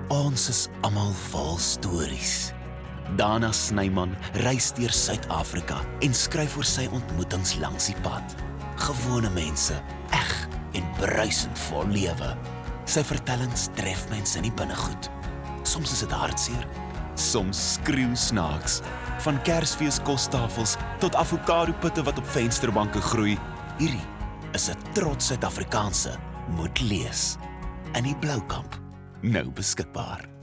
Ons is almal vol stories. Dana Snyman reis deur Suid-Afrika en skryf oor sy ontmoetings langs die pad. Gewone mense, eg en bruisend vol lewe. Sy vertellings tref mense in die binnegoed. Soms is dit hartseer, soms skreeu snaaks. Van Kersfeeskostafels tot avokado-pitte wat op vensterbanke groei. Hierdie is 'n trots Suid-Afrikaanse moet lees. In die Bloukamp, nou beskikbaar.